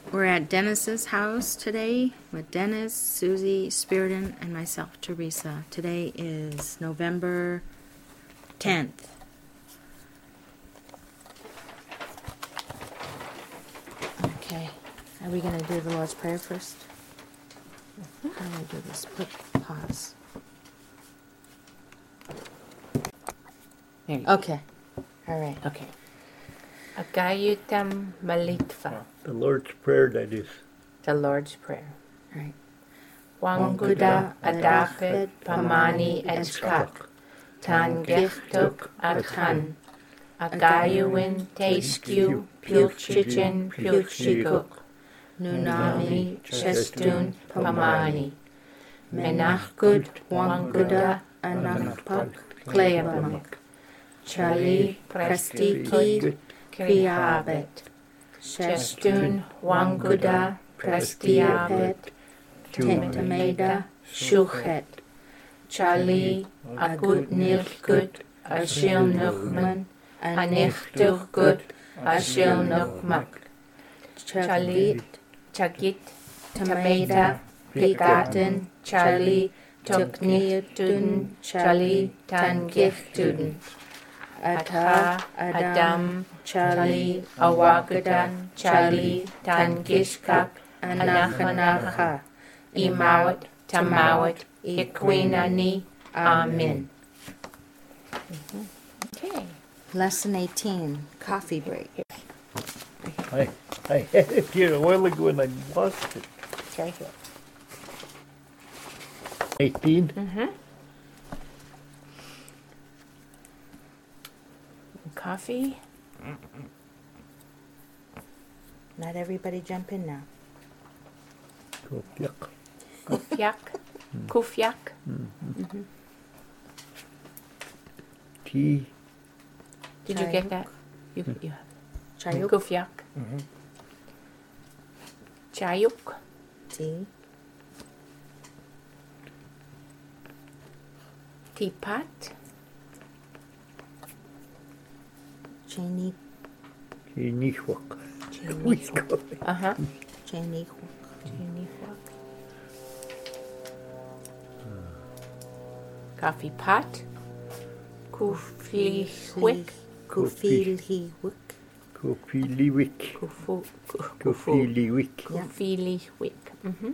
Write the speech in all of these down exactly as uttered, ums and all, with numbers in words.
We're at Dennis's house today with Dennis, Susie, Spiridon, and myself, Teresa. Today is November tenth. Okay. Are we going to do the Lord's Prayer first? How do I do this? Put pause. There you go. Okay. All right. Okay. Agayutam Malitva. The Lord's Prayer, that is. The Lord's Prayer. All right. Wanguda adapet pamani echkak. Tan giftuk adhan. Agayuin tesku pilchichen pilchiguk. Nunami chestun pamani. Menachgud wanguda anachpak kleabamak. Chali prestiki kriabet. Chestun wanguda prestiabet. Tentameda shuchet. Chali agut nilgut ashil nukman. Anichtugut ashil nukmak. Chalit chagit tameda begatten Chali tukniatun Chali tangiftun. Ata Adam Chali awagadan Chali tangishkak anachanacha. Imawat tamawat ikwinani. Amen. Okay. Lesson eighteen, coffee break. I, I had it here a while ago and I lost it. It's right here. eighteen? Mm-hmm. Coffee. Not everybody jump in now. Oh, yuck. Kufyak. Kufyak. Mm-hmm. Tea. Did you get that? You, you have. Chayuk. Kufyak. Mm-hmm. Chayuk. Tea. Teapot. Chani. Chinishwak. Chani. Uh-huh. Chani. Coffee pot. Kufliwik. Kufiliwik. Kofiliwik. Kufu. Kufu. Kofiliwik. Kufiliwik. Mm-hmm.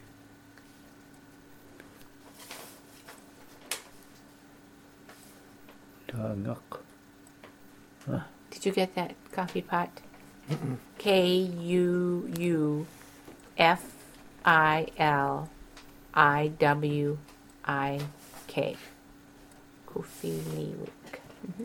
Tangak. Did you get that coffee pot? K U U F I L I W I K. Kufiliwik. Mm-hmm.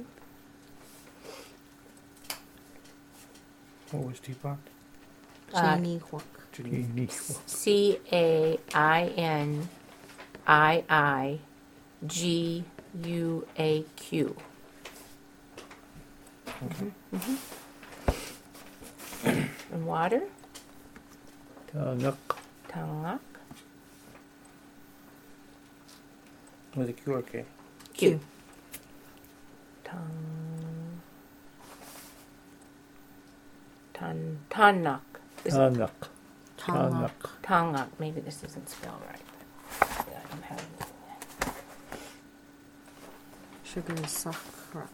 What was teapot? Chaniwak. Chinishwak. C A I N I I G U A Q. Okay. Mm-hmm. And water. Tangak. Tangak. With a Q or K? Q. Tang. Tan. Tanak. Is it Tangak. Tangak. Tangak. Maybe this isn't spelled right. But I don't have it. Sugar is sakrak.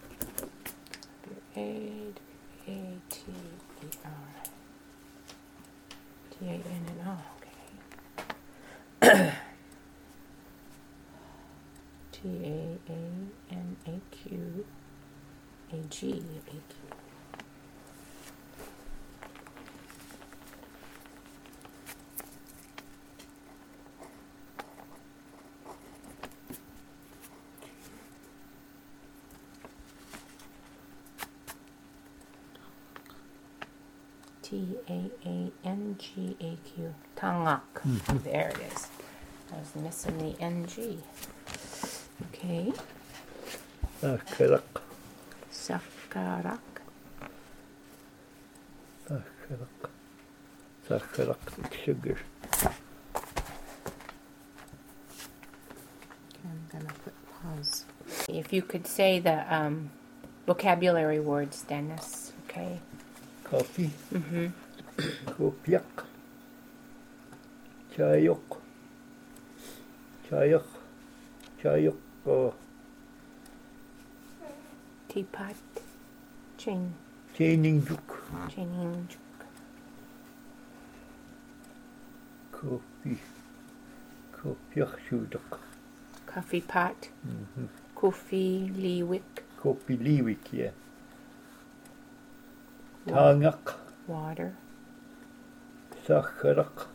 A A T E R T A N N O. Okay. T A A N A Q A G A Q. T A A N G A Q. Tangak. Mhm. There it is. I was missing the N G. Okay. Sakarak. Sakarak. Sakarak. Sakarak with sugar. I'm gonna put pause. If you could say the um, vocabulary words, Dennis. Okay. Coffee. Mm-hmm. Kopiak. Chayok. Chayok. Chayok. Oh, Teapot. Chain. Chaining-juk. Chaining. Kopi. Kopiak shudak. Coffee pot. Mm-hmm. Kofi liwik. Kopi liwik, yeah. Wa- Tangak. Water. Sacharak.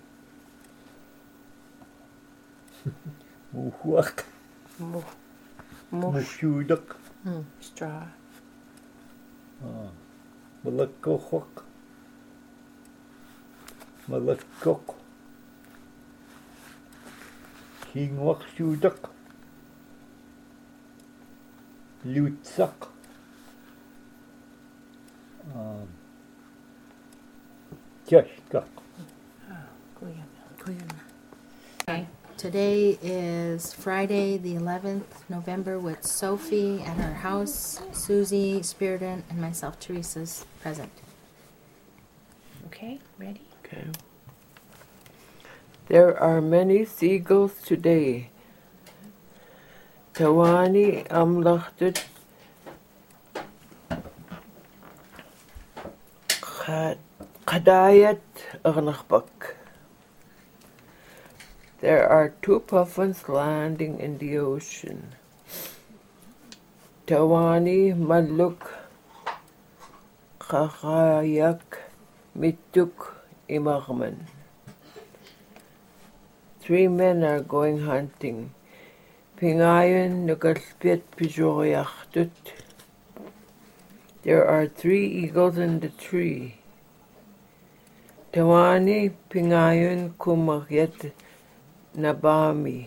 Muhuak. Mu- Mush. Mushudak. Mm, straw. Ah. Malakohok. Malakok. Kingwak shudak. Lutsak. Um, Jashkak. Kuya. Kuyana. Okay. Today is Friday, the eleventh November, with Sophie at her house, Susie, Spiridon, and myself, Teresa's present. Okay, ready? Okay. There are many seagulls today. Tawani amlachtut qadayat agnakhbak. There are two puffins landing in the ocean. Tawani maluk qaqayak mituk imagman. Three men are going hunting. Pingayon nagalpit pijoriachtut. There are three eagles in the tree. Tawani pingayon kumakyat nabami.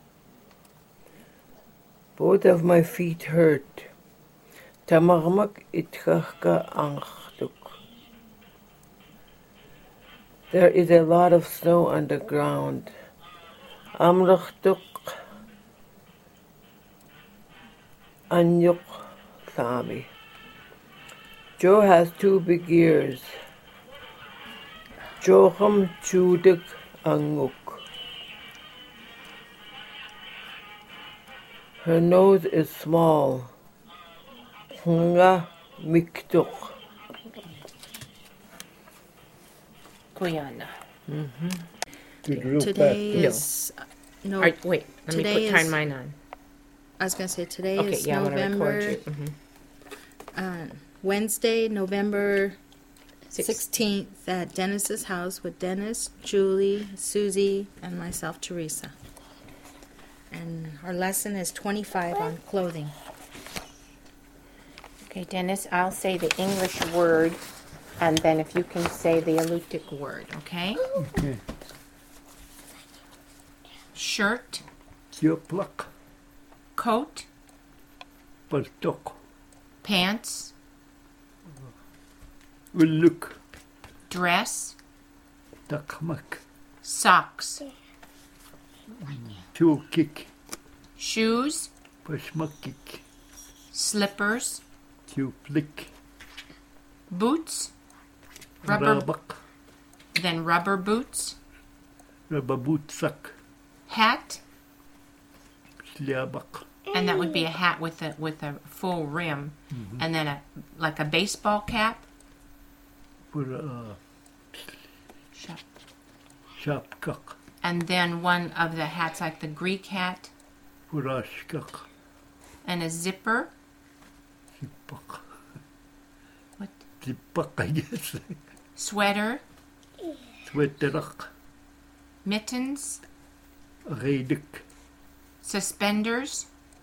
Both of my feet hurt. Tamagmak itkaka angchtuk. There is a lot of snow on the ground. Amlachtuk anyuk sami. Joe has two big ears. Joham chudik anguk. Her nose is small. Hunga miktuk. Kuyana. Good real Today No. is no. All right, wait, let me Today put time is- mine on. I was gonna say today Okay, is yeah, I want to November. record you. Mhm. Uh, Wednesday, November Six. sixteenth, at Dennis's house with Dennis, Julie, Susie, and myself, Teresa. And our lesson is twenty-five on clothing. Okay, Dennis, I'll say the English word, and then if you can say the Alutiiq word, okay? Okay. Shirt, Joplak. coat, Paltok. pants, Uluk. dress, Takmak. socks, Chukik. shoes, Pashmakik. slippers, Chuplik. boots, rubber, Rabak. then rubber boots, Rababutsak. hat, Sliabak. and that would be a hat with a with a full rim, and then a like a baseball cap. Pura Shut. Shapkak. And then one of the hats like the Greek hat, Purashkak. and a zipper. Zipak. What? Zipak, I guess. Sweater, Sweterak. mittens, Redik. suspenders,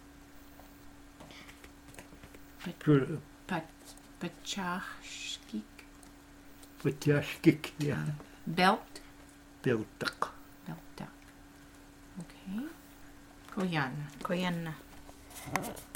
Pura pat, pachashkik, Patyashkik. Yeah. belt, Beltak. belt up. Okay. Koyana. Koyana.